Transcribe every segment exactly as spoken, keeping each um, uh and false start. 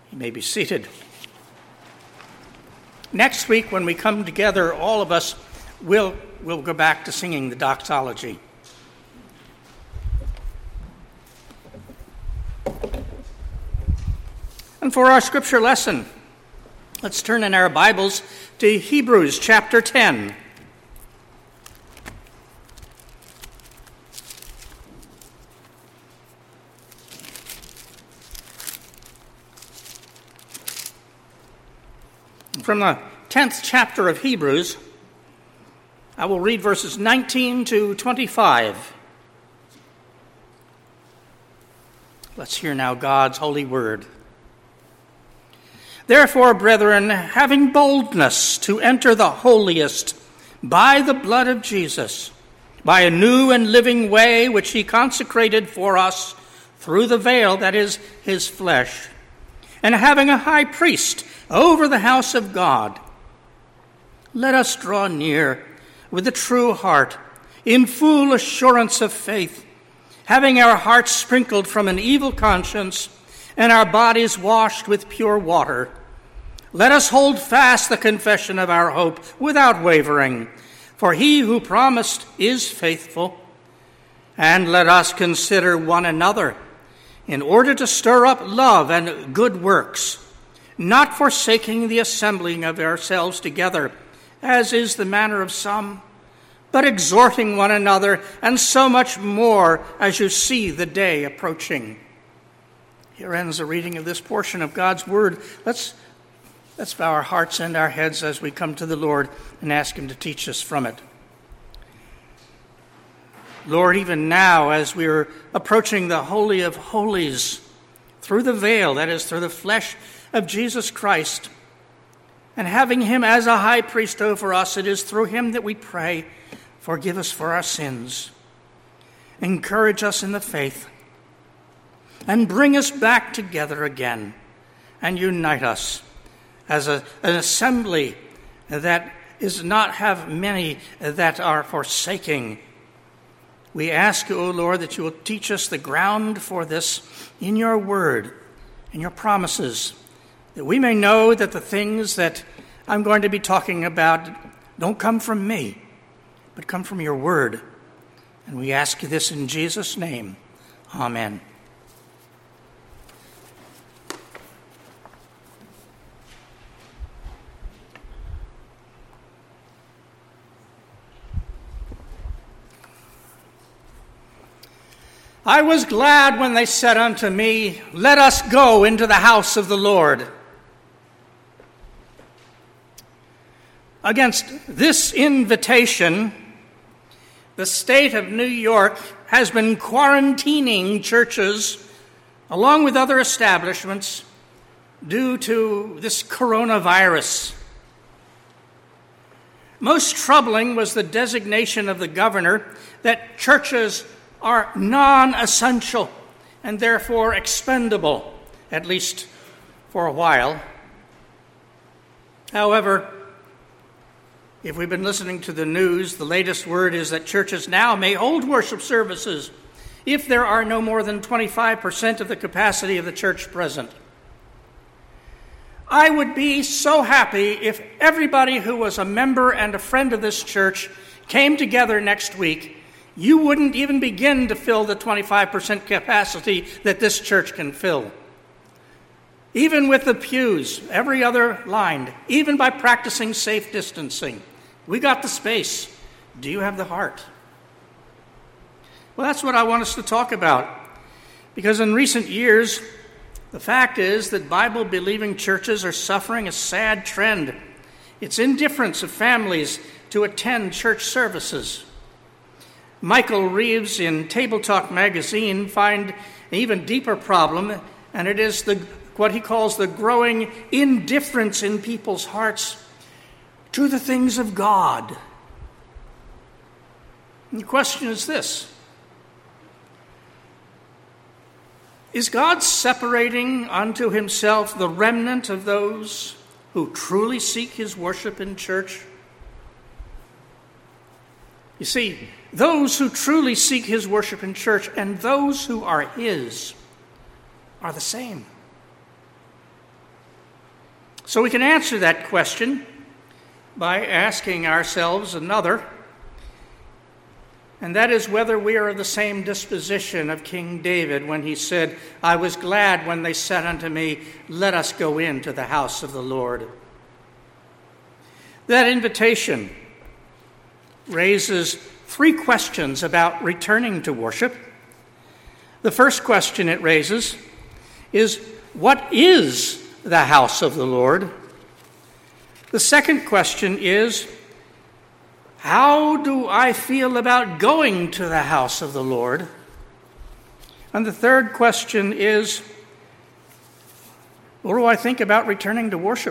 You may be seated. Next week, when we come together, all of us will will go back to singing the doxology. And for our scripture lesson, let's turn in our Bibles to Hebrews chapter ten. From the tenth chapter of Hebrews, I will read verses nineteen to twenty-five. Let's hear now God's holy word. Therefore, brethren, having boldness to enter the holiest by the blood of Jesus, by a new and living way which he consecrated for us through the veil that is his flesh, and having a high priest over the house of God, let us draw near with a true heart, in full assurance of faith, having our hearts sprinkled from an evil conscience and our bodies washed with pure water. Let us hold fast the confession of our hope without wavering, for he who promised is faithful. And let us consider one another in order to stir up love and good works, not forsaking the assembling of ourselves together, as is the manner of some, but exhorting one another, and so much more as you see the day approaching. Here ends the reading of this portion of God's word. Let's, let's bow our hearts and our heads as we come to the Lord and ask him to teach us from it. Lord, even now, as we are approaching the Holy of Holies, through the veil, that is, through the flesh of Jesus Christ, and having him as a high priest over us, it is through him that we pray, forgive us for our sins, encourage us in the faith, and bring us back together again, and unite us as a, an assembly that is not have many that are forsaking. We ask you, O Lord, that you will teach us the ground for this in your word, in your promises, that we may know that the things that I'm going to be talking about don't come from me, but come from your word. And we ask you this in Jesus' name. Amen. I was glad when they said unto me, let us go into the house of the Lord. Against this invitation, the state of New York has been quarantining churches along with other establishments due to this coronavirus. Most troubling was the designation of the governor that churches are non-essential and therefore expendable, at least for a while. However, if we've been listening to the news, the latest word is that churches now may hold worship services if there are no more than twenty-five percent of the capacity of the church present. I would be so happy if everybody who was a member and a friend of this church came together next week. You wouldn't even begin to fill the twenty-five percent capacity that this church can fill. Even with the pews, every other lined, even by practicing safe distancing. We got the space. Do you have the heart? Well, that's what I want us to talk about. Because in recent years, the fact is that Bible-believing churches are suffering a sad trend. It's indifference of families to attend church services. Michael Reeves in Table Talk magazine finds an even deeper problem, and it is the what he calls the growing indifference in people's hearts to the things of God. And the question is this: is God separating unto himself the remnant of those who truly seek his worship in church? You see, those who truly seek his worship in church and those who are his are the same. So we can answer that question by asking ourselves another, and that is whether we are of the same disposition of King David when he said, "I was glad when they said unto me, let us go into the house of the Lord." That invitation raises three questions about returning to worship. The first question it raises is, what is the house of the Lord? The second question is, how do I feel about going to the house of the Lord? And the third question is, what do I think about returning to worship?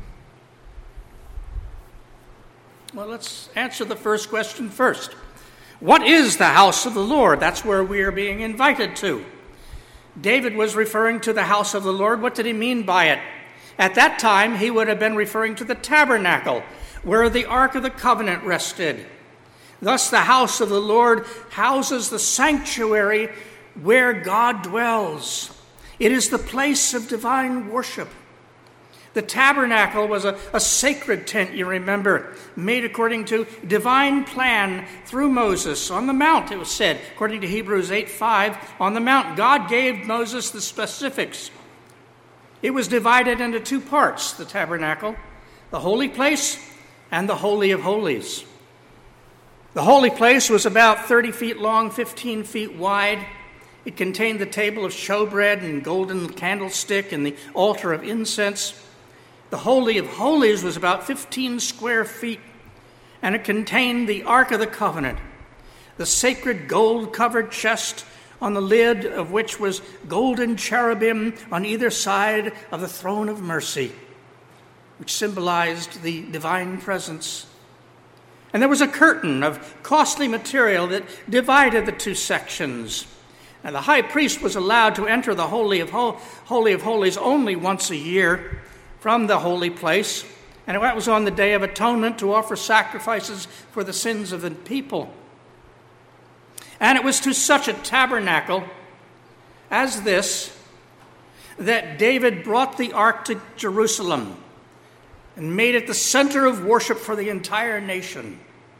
Well, let's answer the first question first. What is the house of the Lord? That's where we are being invited to. David was referring to the house of the Lord. What did he mean by it? At that time, he would have been referring to the tabernacle, where the Ark of the Covenant rested. Thus, the house of the Lord houses the sanctuary where God dwells. It is the place of divine worship. The tabernacle was a, a sacred tent, you remember, made according to divine plan through Moses on the mount, it was said, according to Hebrews eight five, on the mount. God gave Moses the specifics. It was divided into two parts, the tabernacle, the holy place and the Holy of Holies. The holy place was about thirty feet long, fifteen feet wide. It contained the table of showbread and golden candlestick and the altar of incense. The Holy of Holies was about fifteen square feet, and it contained the Ark of the Covenant, the sacred gold-covered chest on the lid of which was golden cherubim on either side of the throne of mercy, which symbolized the divine presence. And there was a curtain of costly material that divided the two sections. And the high priest was allowed to enter the Holy of, Hol- Holy of Holies only once a year from the holy place, and that was on the Day of Atonement to offer sacrifices for the sins of the people. And it was to such a tabernacle as this that David brought the ark to Jerusalem and made it the center of worship for the entire nation.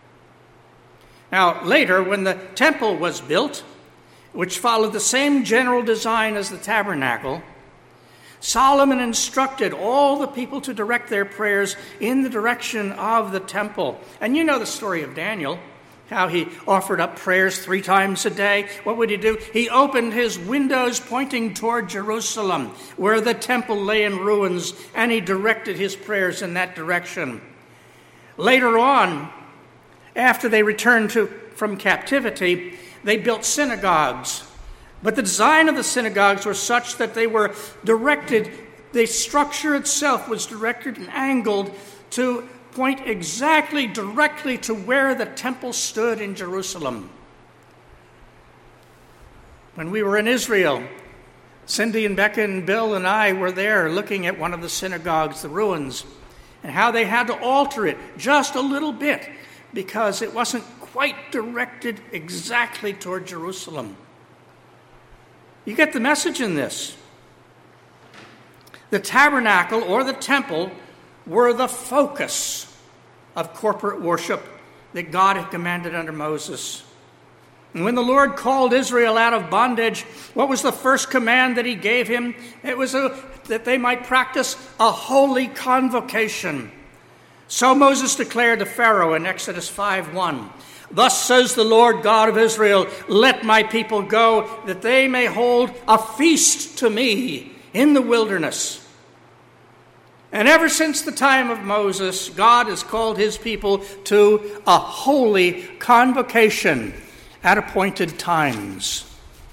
Now, later, when the temple was built, which followed the same general design as the tabernacle, Solomon instructed all the people to direct their prayers in the direction of the temple. And you know the story of Daniel, how he offered up prayers three times a day. What would he do? He opened his windows pointing toward Jerusalem, where the temple lay in ruins, and he directed his prayers in that direction. Later on, after they returned to, from captivity, they built synagogues. But the design of the synagogues was such that they were directed, the structure itself was directed and angled to point exactly directly to where the temple stood in Jerusalem. When we were in Israel, Cindy and Becca and Bill and I were there looking at one of the synagogues, the ruins, and how they had to alter it just a little bit because it wasn't quite directed exactly toward Jerusalem. You get the message in this. The tabernacle or the temple were the focus of corporate worship that God had commanded under Moses. And when the Lord called Israel out of bondage, what was the first command that he gave him? It was a, that they might practice a holy convocation. So Moses declared to Pharaoh in Exodus five one, "Thus says the Lord God of Israel, let my people go, that they may hold a feast to me in the wilderness." And ever since the time of Moses, God has called his people to a holy convocation at appointed times.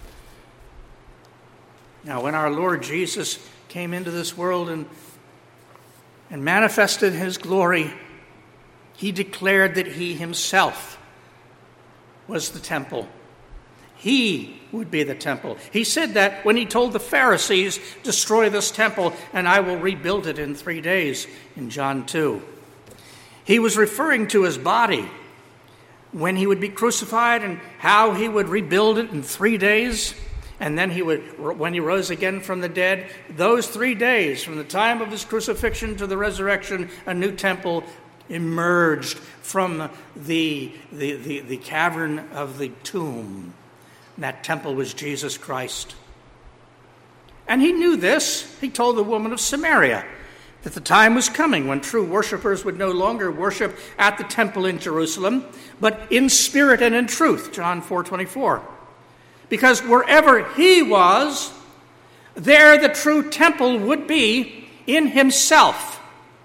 Now, when our Lord Jesus came into this world and, and manifested his glory, he declared that he himself was the temple. He would be the temple. He said that when he told the Pharisees, "Destroy this temple, and I will rebuild it in three days, in John two. He was referring to his body when he would be crucified and how he would rebuild it in three days. And then he would, when he rose again from the dead, those three days, from the time of his crucifixion to the resurrection, a new temple emerged from the, the, the, the cavern of the tomb. And that temple was Jesus Christ. And he knew this. He told the woman of Samaria that the time was coming when true worshipers would no longer worship at the temple in Jerusalem, but in spirit and in truth, John four twenty-four. Because wherever he was, there the true temple would be in himself.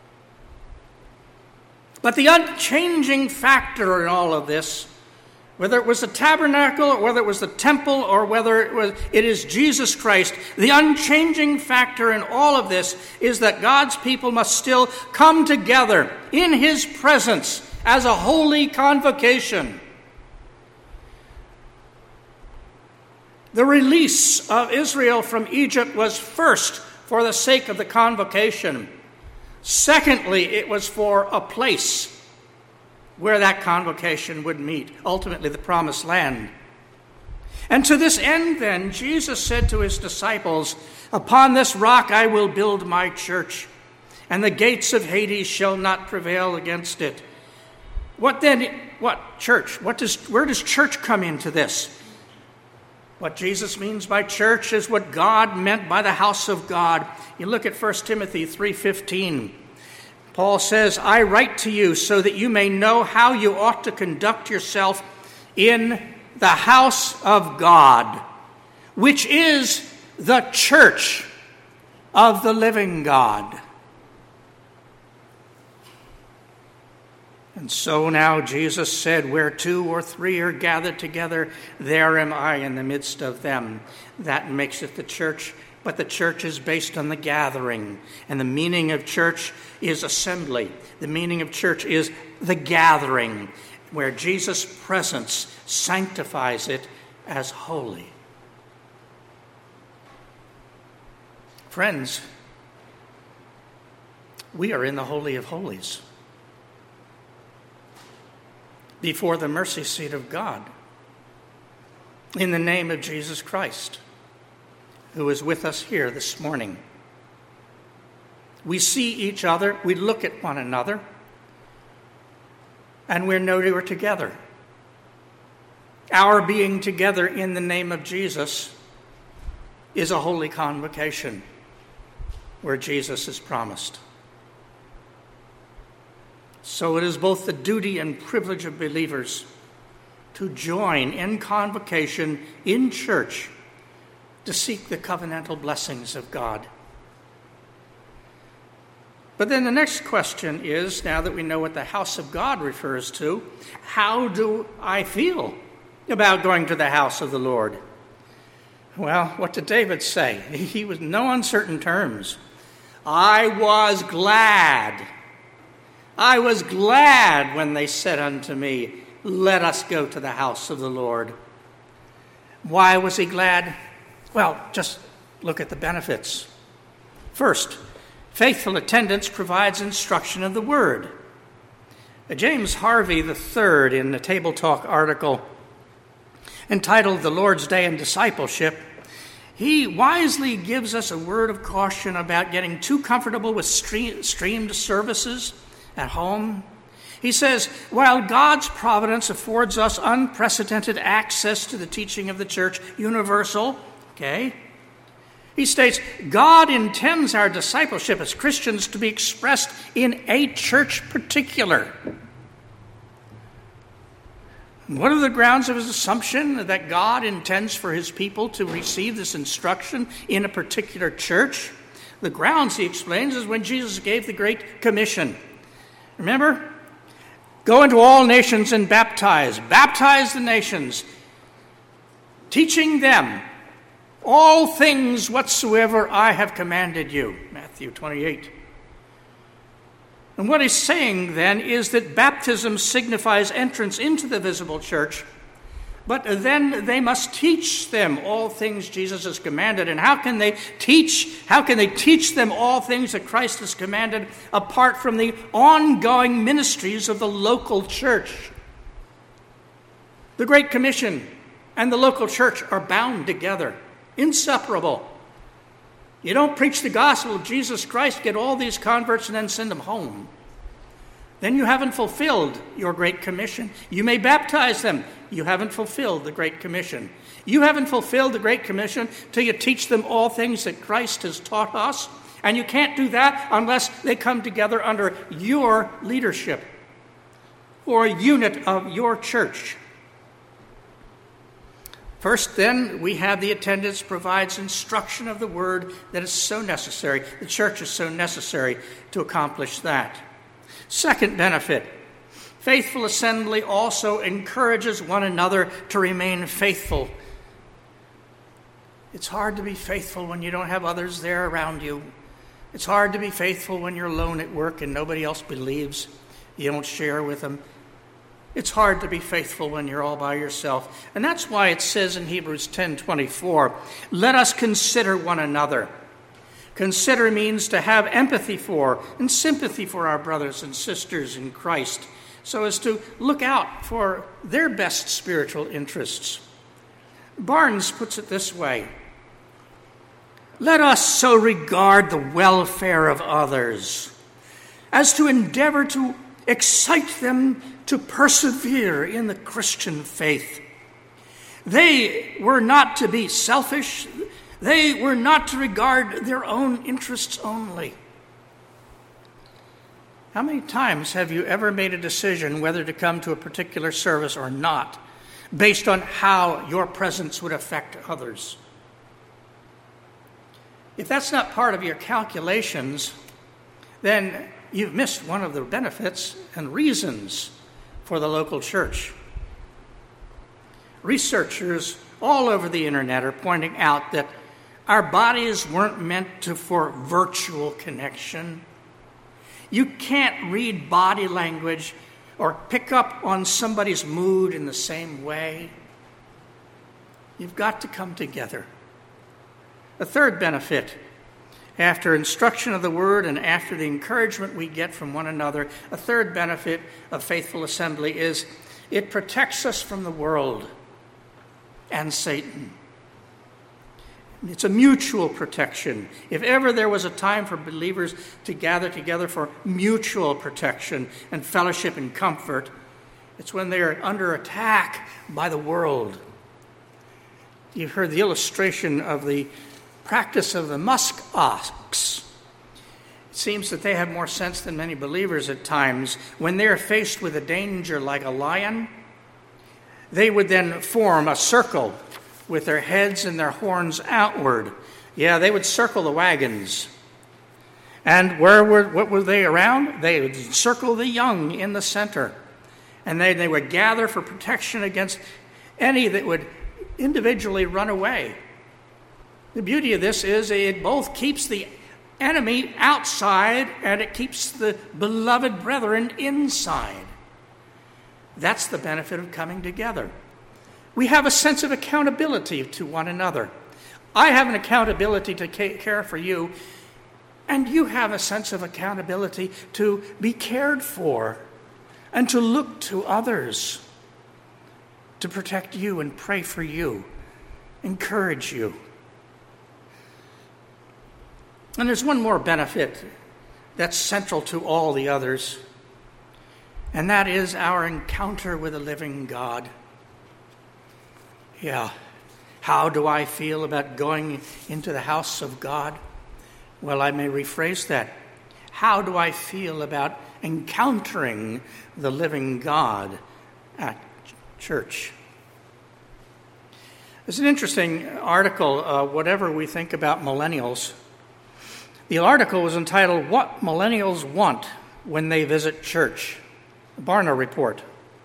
But the unchanging factor in all of this, whether it was the tabernacle or whether it was the temple or whether it was it is Jesus Christ, the unchanging factor in all of this is that God's people must still come together in his presence as a holy convocation. The release of Israel from Egypt was first for the sake of the convocation. Secondly, it was for a place where that convocation would meet, ultimately the promised land. And to this end, then, Jesus said to his disciples, "Upon this rock I will build my church, and the gates of Hades shall not prevail against it." What then, what church? What does, where does church come into this? What Jesus means by church is what God meant by the house of God. You look at First Timothy three fifteen. Paul says, "I write to you so that you may know how you ought to conduct yourself in the house of God, which is the church of the living God." And so now Jesus said, "Where two or three are gathered together, there am I in the midst of them." That makes it the church. But the church is based on the gathering. And the meaning of church is assembly. The meaning of church is the gathering, where Jesus' presence sanctifies it as holy. Friends, we are in the Holy of Holies, before the mercy seat of God, in the name of Jesus Christ, who is with us here this morning. We see each other, we look at one another, and we're know we're together. Our being together in the name of Jesus is a holy convocation where Jesus is promised. So it is both the duty and privilege of believers to join in convocation in church to seek the covenantal blessings of God. But then the next question is, now that we know what the house of God refers to, how do I feel about going to the house of the Lord? Well, what did David say? He was in no uncertain terms. "I was glad. I was glad when they said unto me, let us go to the house of the Lord." Why was he glad? Well, just look at the benefits. First, faithful attendance provides instruction of the word. James Harvey the third, in the Table Talk article entitled "The Lord's Day in Discipleship," he wisely gives us a word of caution about getting too comfortable with streamed services at home. He says, while God's providence affords us unprecedented access to the teaching of the church, universal, okay, he states, God intends our discipleship as Christians to be expressed in a church particular. What are the grounds of his assumption that God intends for his people to receive this instruction in a particular church? The grounds, he explains, is when Jesus gave the Great Commission. Remember? Go into all nations and baptize. Baptize the nations, teaching them all things whatsoever I have commanded you. Matthew twenty-eight. And what he's saying then is that baptism signifies entrance into the visible church, but then they must teach them all things Jesus has commanded. And how can they teach? How can they teach them all things that Christ has commanded apart from the ongoing ministries of the local church? The Great Commission and the local church are bound together. Inseparable. You don't preach the gospel of Jesus Christ, get all these converts, and then send them home. Then you haven't fulfilled your Great Commission. You may baptize them. You haven't fulfilled the Great Commission. You haven't fulfilled the Great Commission till you teach them all things that Christ has taught us. And you can't do that unless they come together under your leadership or a unit of your church. First, then, we have the attendance provides instruction of the word that is so necessary. The church is so necessary to accomplish that. Second benefit, faithful assembly also encourages one another to remain faithful. It's hard to be faithful when you don't have others there around you. It's hard to be faithful when you're alone at work and nobody else believes. You don't share with them. It's hard to be faithful when you're all by yourself. And that's why it says in Hebrews ten twenty-four, let us consider one another. Consider means to have empathy for and sympathy for our brothers and sisters in Christ, so as to look out for their best spiritual interests. Barnes puts it this way, let us so regard the welfare of others as to endeavor to excite them to persevere in the Christian faith. They were not to be selfish. They were not to regard their own interests only. How many times have you ever made a decision whether to come to a particular service or not based on how your presence would affect others? If that's not part of your calculations, then you've missed one of the benefits and reasons for the local church. Researchers all over the internet are pointing out that our bodies weren't meant to, for virtual connection. You can't read body language or pick up on somebody's mood in the same way. You've got to come together. A third benefit, after instruction of the word and after the encouragement we get from one another, a third benefit of faithful assembly is it protects us from the world and Satan. It's a mutual protection. If ever there was a time for believers to gather together for mutual protection and fellowship and comfort, it's when they are under attack by the world. You've heard the illustration of the practice of the musk ox. It seems that they have more sense than many believers at times. When they're faced with a danger like a lion, they would then form a circle with their heads and their horns outward. Yeah, they would circle the wagons. And where were what were they around? They would circle the young in the center. And they, they would gather for protection against any that would individually run away. The beauty of this is it both keeps the enemy outside and it keeps the beloved brethren inside. That's the benefit of coming together. We have a sense of accountability to one another. I have an accountability to care for you, and you have a sense of accountability to be cared for and to look to others to protect you and pray for you, encourage you. And there's one more benefit that's central to all the others, and that is our encounter with a living God. Yeah, how do I feel about going into the house of God? Well, I may rephrase that. How do I feel about encountering the living God at church? There's an interesting article, uh, whatever we think about millennials. The article was entitled, What Millennials Want When They Visit Church, a Barna report.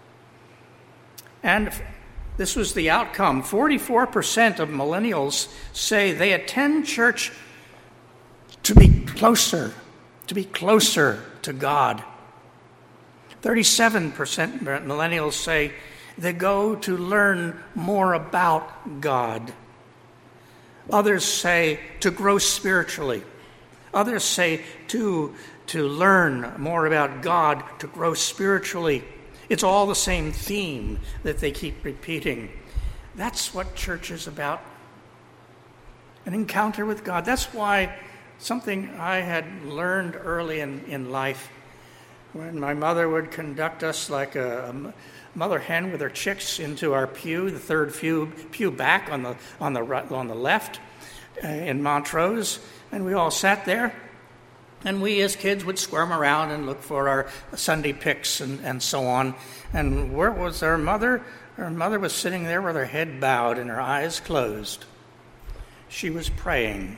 And this was the outcome. forty-four percent of millennials say they attend church to be closer, to be closer to God. thirty-seven percent millennials say they go to learn more about God. Others say to grow spiritually. Others say to, to learn more about God, to grow spiritually. It's all the same theme that they keep repeating. That's what church is about. an encounter with God. That's why something I had learned early in, in life, when my mother would conduct us like a, a mother hen with her chicks into our pew, the third pew, pew back on the on the right, on the left uh, in Montrose, and we all sat there, and we as kids would squirm around and look for our Sunday picks and, and so on. And where was our mother? Her mother was sitting there with her head bowed and her eyes closed. She was praying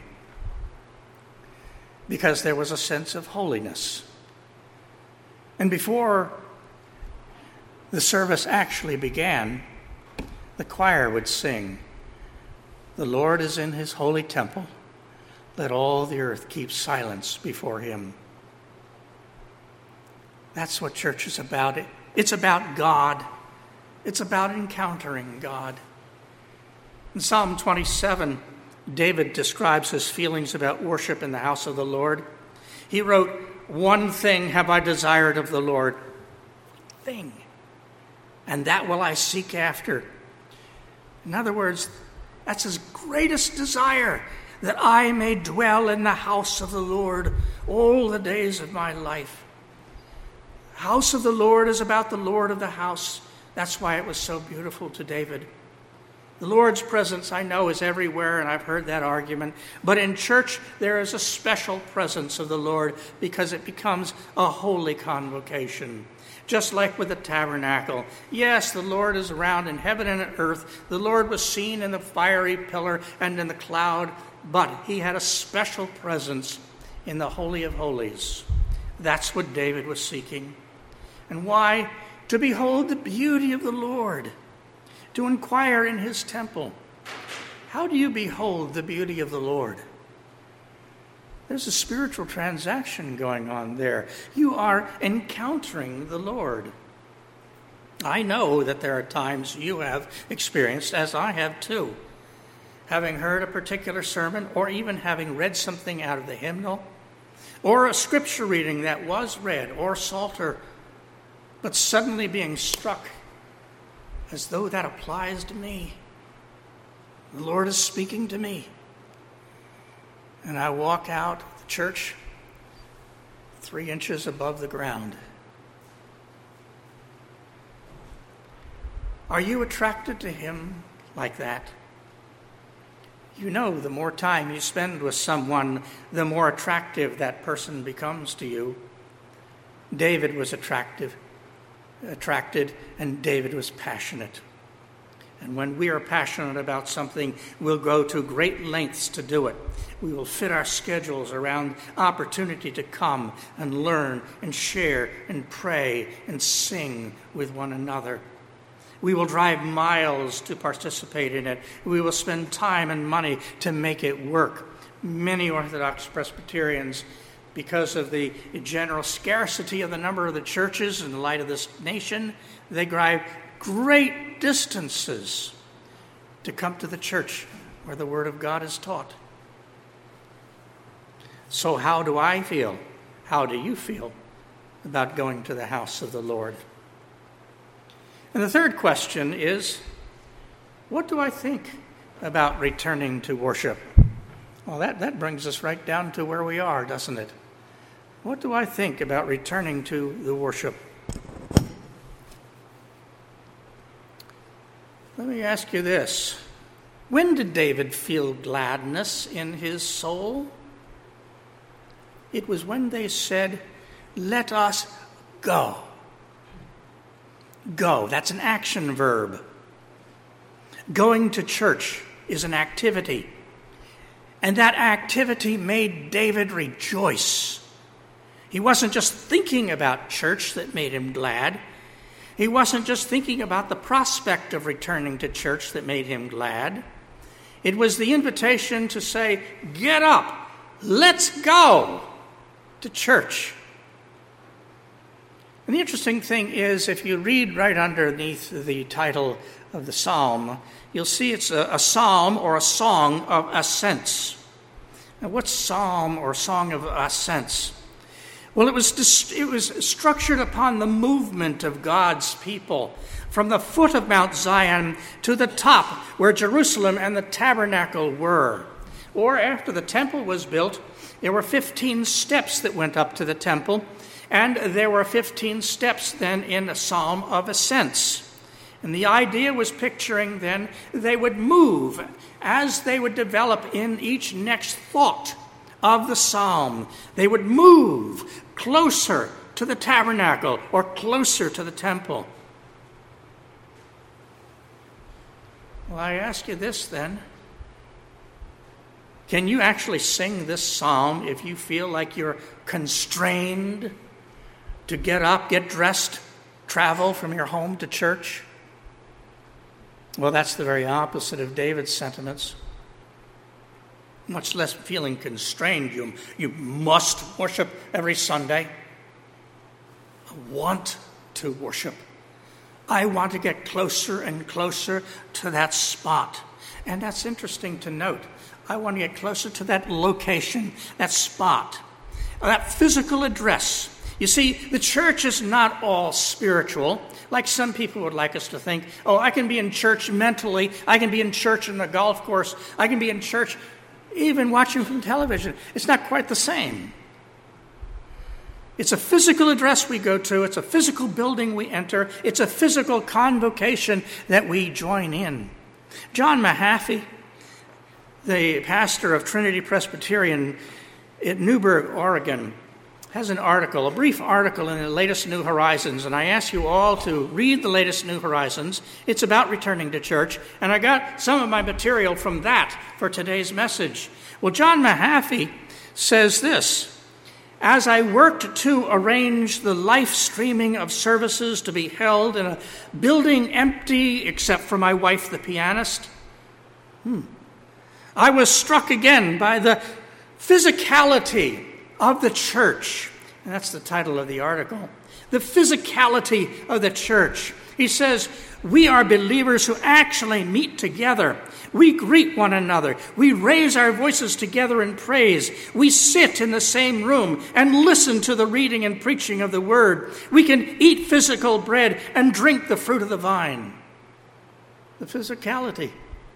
because there was a sense of holiness. And before the service actually began, the choir would sing, "The Lord is in his holy temple. Let all the earth keep silence before him." That's what church is about. It's about God. It's about encountering God. In Psalm twenty-seven, David describes his feelings about worship in the house of the Lord. He wrote, "One thing have I desired of the Lord, thing, and that will I seek after." In other words, that's his greatest desire, that I may dwell in the house of the Lord all the days of my life. The house of the Lord is about the Lord of the house. That's why it was so beautiful to David. The Lord's presence, I know, is everywhere, and I've heard that argument. But in church, there is a special presence of the Lord because it becomes a holy convocation. Just like with the tabernacle. Yes, the Lord is around in heaven and earth. The Lord was seen in the fiery pillar and in the cloud, but he had a special presence in the Holy of Holies. That's what David was seeking. And why? To behold the beauty of the Lord, to inquire in his temple. How do you behold the beauty of the Lord? There's a spiritual transaction going on there. You are encountering the Lord. I know that there are times you have experienced, as I have too, having heard a particular sermon or even having read something out of the hymnal or a scripture reading that was read or psalter, but suddenly being struck as though that applies to me. The Lord is speaking to me. And I walk out of the church three inches above the ground. Are you attracted to him like that? You know, the more time you spend with someone, the more attractive that person becomes to you. David was attractive, attracted, and David was passionate. And when we are passionate about something, we'll go to great lengths to do it. We will fit our schedules around opportunity to come and learn and share and pray and sing with one another. We will drive miles to participate in it. We will spend time and money to make it work. Many Orthodox Presbyterians, because of the general scarcity of the number of the churches in the light of this nation, they drive great distances to come to the church where the Word of God is taught. So how do I feel? How do you feel about going to the house of the Lord? And the third question is, what do I think about returning to worship? Well, that, that brings us right down to where we are, doesn't it? What do I think about returning to the worship? Let me ask you this. When did David feel gladness in his soul? It was when they said, "Let us go." Go, that's an action verb. Going to church is an activity. And that activity made David rejoice. He wasn't just thinking about church that made him glad. He wasn't just thinking about the prospect of returning to church that made him glad. It was the invitation to say, "Get up, let's go to church." And the interesting thing is, if you read right underneath the title of the psalm, you'll see it's a, a psalm or a song of ascents. Now, what's psalm or song of ascents? Well, it was it was structured upon the movement of God's people from the foot of Mount Zion to the top where Jerusalem and the tabernacle were. Or after the temple was built, there were fifteen steps that went up to the temple, and there were fifteen steps then in a psalm of ascents. And the idea was picturing then they would move as they would develop in each next thought of the psalm. They would move closer to the tabernacle or closer to the temple. Well, I ask you this then. Can you actually sing this psalm if you feel like you're constrained to get up, get dressed, travel from your home to church? Well, that's the very opposite of David's sentiments. Much less feeling constrained. You, you must worship every Sunday. I want to worship. I want to get closer and closer to that spot. And that's interesting to note. I want to get closer to that location, that spot, that physical address. You see, the church is not all spiritual, like some people would like us to think. Oh, I can be in church mentally. I can be in church on the golf course. I can be in church even watching from television. It's not quite the same. It's a physical address we go to. It's a physical building we enter. It's a physical convocation that we join in. John Mahaffey, the pastor of Trinity Presbyterian at Newberg, Oregon, has an article, a brief article in the latest New Horizons, and I ask you all to read the latest New Horizons. It's about returning to church, and I got some of my material from that for today's message. Well, John Mahaffey says this: as I worked to arrange the live streaming of services to be held in a building empty except for my wife, the pianist, hmm, I was struck again by the physicality of the church. And that's the title of the article. The physicality of the church. He says, we are believers who actually meet together. We greet one another. We raise our voices together in praise. We sit in the same room and listen to the reading and preaching of the word. We can eat physical bread and drink the fruit of the vine. The physicality.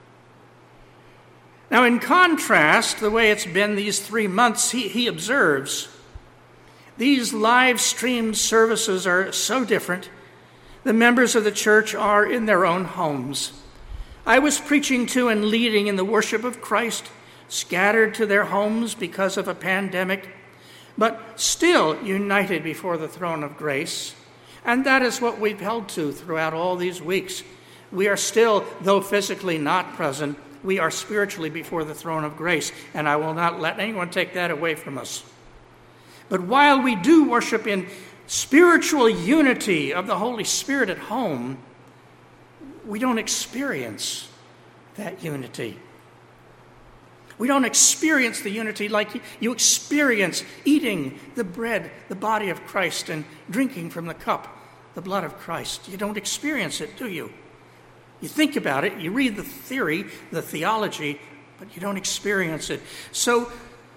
Now, in contrast, the way it's been these three months, he, he observes, these live streamed services are so different. The members of the church are in their own homes. I was preaching to and leading in the worship of Christ, scattered to their homes because of a pandemic, but still united before the throne of grace. And that is what we've held to throughout all these weeks. We are still, though physically not present, we are spiritually before the throne of grace, and I will not let anyone take that away from us. But while we do worship in spiritual unity of the Holy Spirit at home, we don't experience that unity. We don't experience the unity like you experience eating the bread, the body of Christ, and drinking from the cup, the blood of Christ. You don't experience it, do you? You think about it, you read the theory, the theology, but you don't experience it. So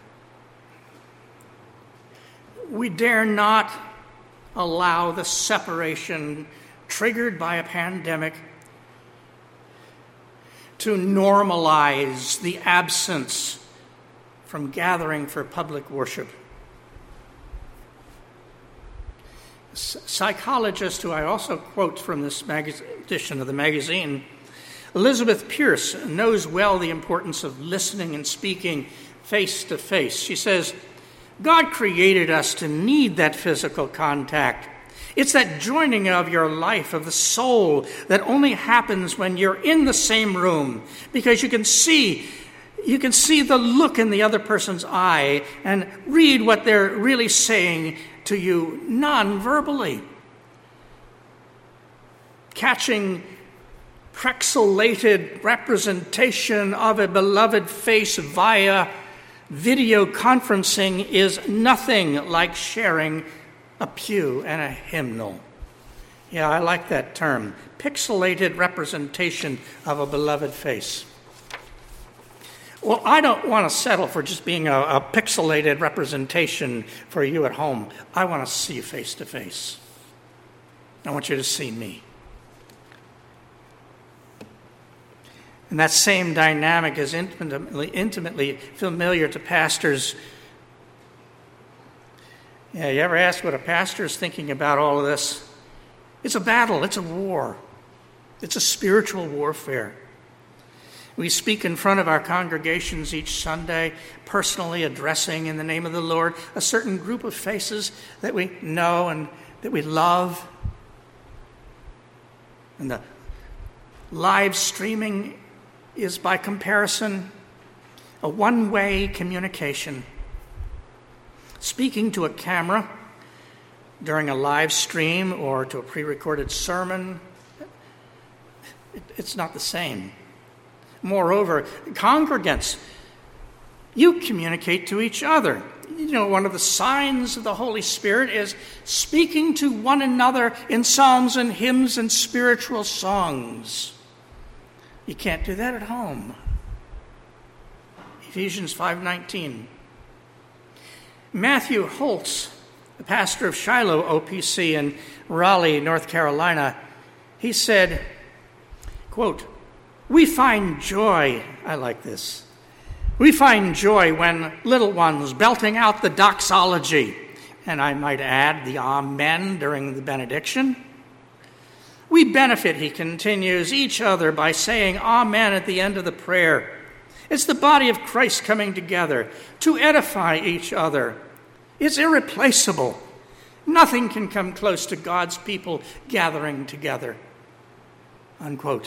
we dare not allow the separation triggered by a pandemic to normalize the absence from gathering for public worship. Psychologist, who I also quote from this mag- edition of the magazine, Elizabeth Pierce, knows well the importance of listening and speaking face to face. She says, God created us to need that physical contact. It's that joining of your life, of the soul, that only happens when you're in the same room, because you can see You can see the look in the other person's eye and read what they're really saying to you non-verbally. Catching pixelated representation of a beloved face via video conferencing is nothing like sharing a pew and a hymnal. Yeah, I like that term. Pixelated representation of a beloved face. Well, I don't want to settle for just being a, a pixelated representation for you at home. I want to see you face to face. I want you to see me. And that same dynamic is intimately, intimately familiar to pastors. Yeah, you ever ask what a pastor is thinking about all of this? It's a battle. It's a war. It's a spiritual warfare. We speak in front of our congregations each Sunday, personally addressing in the name of the Lord a certain group of faces that we know and that we love. And the live streaming is, by comparison, a one-way communication. Speaking to a camera during a live stream or to a pre-recorded sermon, it, it's not the same. Moreover, congregants, you communicate to each other. You know, one of the signs of the Holy Spirit is speaking to one another in psalms and hymns and spiritual songs. You can't do that at home. Ephesians five nineteen. Matthew Holtz, the pastor of Shiloh O P C in Raleigh, North Carolina, he said, quote, "We find joy," I like this, "we find joy when little ones belting out the doxology," and I might add the amen during the benediction. "We benefit," he continues, "each other by saying amen at the end of the prayer. It's the body of Christ coming together to edify each other. It's irreplaceable. Nothing can come close to God's people gathering together." Unquote.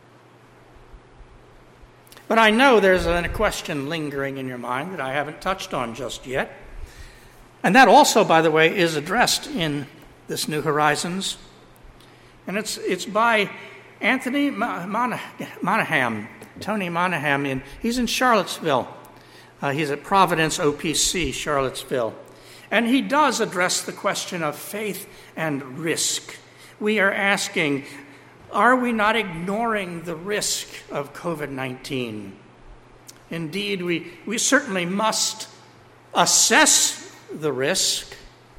But I know there's a question lingering in your mind that I haven't touched on just yet. And that also, by the way, is addressed in this New Horizons. And it's it's by Anthony Monaghan, Tony Monaghan. In, he's in Charlottesville. Uh, he's at Providence O P C, Charlottesville. And he does address the question of faith and risk. We are asking, are we not ignoring the risk of covid nineteen? Indeed, we, we certainly must assess the risk.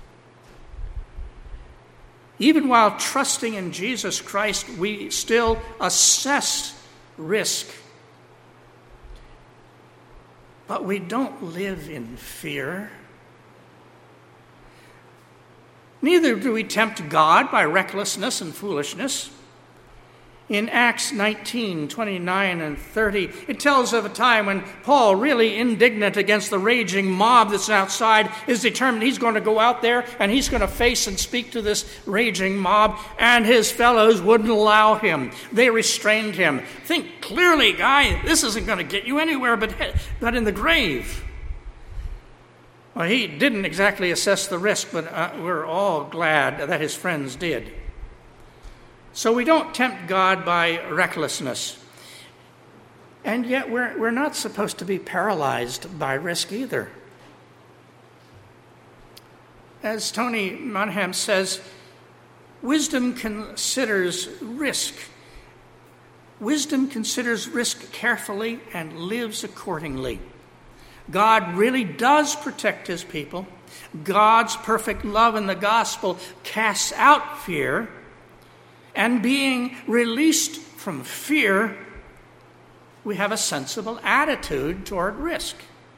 Even while trusting in Jesus Christ, we still assess risk. But we don't live in fear. Neither do we tempt God by recklessness and foolishness. In Acts nineteen, twenty-nine and thirty, it tells of a time when Paul, really indignant against the raging mob that's outside, is determined he's going to go out there and he's going to face and speak to this raging mob, and his fellows wouldn't allow him. They restrained him. Think clearly, guy, this isn't going to get you anywhere but, but in the grave. Well, he didn't exactly assess the risk, but uh, we're all glad that his friends did. So we don't tempt God by recklessness. And yet we're, we're not supposed to be paralyzed by risk either. As Tony Monaghan says, wisdom considers risk. Wisdom considers risk carefully and lives accordingly. God really does protect his people. God's perfect love in the gospel casts out fear. And being released from fear, we have a sensible attitude toward risk.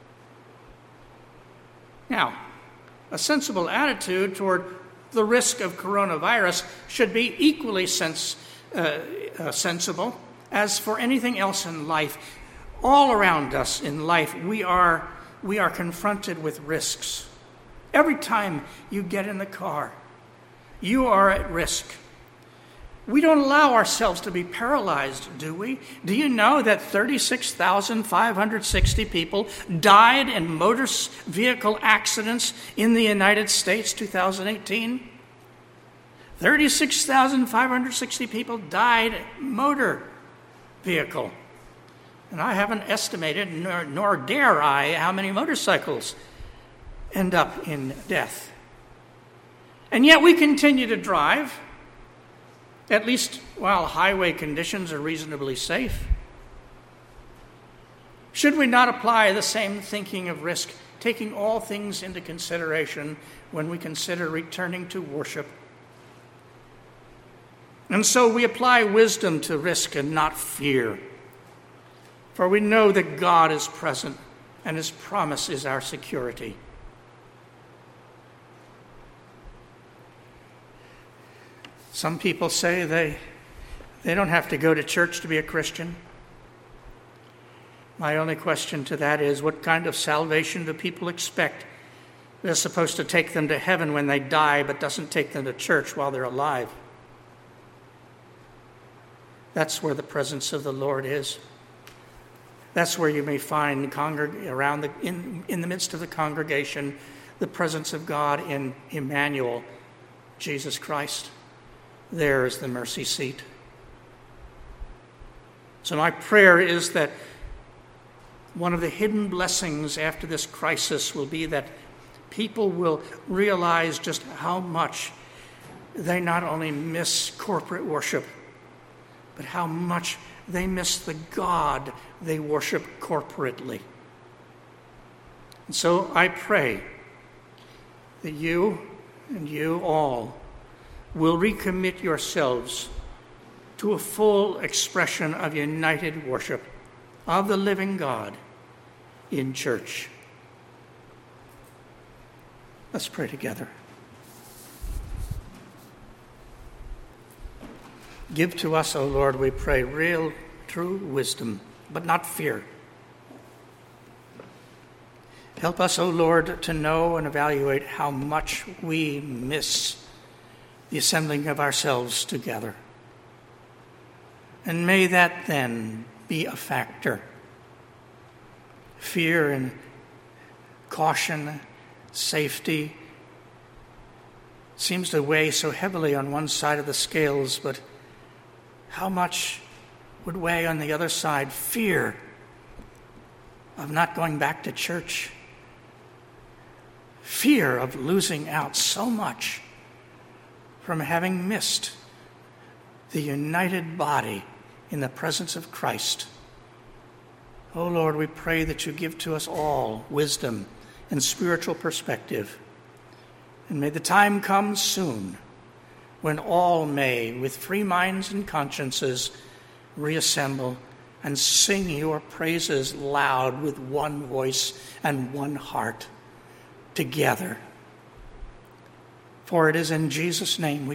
Now, a sensible attitude toward the risk of coronavirus should be equally sens- uh, uh, sensible as for anything else in life. All around us in life, we are, we are confronted with risks. Every time you get in the car, you are at risk. We don't allow ourselves to be paralyzed, do we? Do you know that thirty-six thousand five hundred sixty people died in motor vehicle accidents in the United States two thousand eighteen? thirty-six thousand five hundred sixty people died motor vehicle. And I haven't estimated, nor, nor dare I, how many motorcycles end up in death. And yet we continue to drive, at least while highway conditions are reasonably safe. Should we not apply the same thinking of risk, taking all things into consideration when we consider returning to worship? And so we apply wisdom to risk and not fear. For we know that God is present, and his promise is our security. Some people say they, they don't have to go to church to be a Christian. My only question to that is, what kind of salvation do people expect that's supposed to take them to heaven when they die, but doesn't take them to church while they're alive? That's where the presence of the Lord is. That's where you may find congreg- around the, in, in the midst of the congregation the presence of God in Emmanuel, Jesus Christ. There is the mercy seat. So my prayer is that one of the hidden blessings after this crisis will be that people will realize just how much they not only miss corporate worship, but how much they miss the God they worship corporately. And so I pray that you and you all will recommit yourselves to a full expression of united worship of the living God in church. Let's pray together. Give to us, O Lord, we pray, real, true wisdom, but not fear. Help us, O Lord, to know and evaluate how much we miss the assembling of ourselves together. And may that then be a factor. Fear and caution, safety, seems to weigh so heavily on one side of the scales, but how much would weigh on the other side? Fear of not going back to church. Fear of losing out so much from having missed the united body in the presence of Christ. Oh Lord, we pray that you give to us all wisdom and spiritual perspective. And may the time come soon when all may, with free minds and consciences, reassemble and sing your praises loud with one voice and one heart together. For it is in Jesus' name we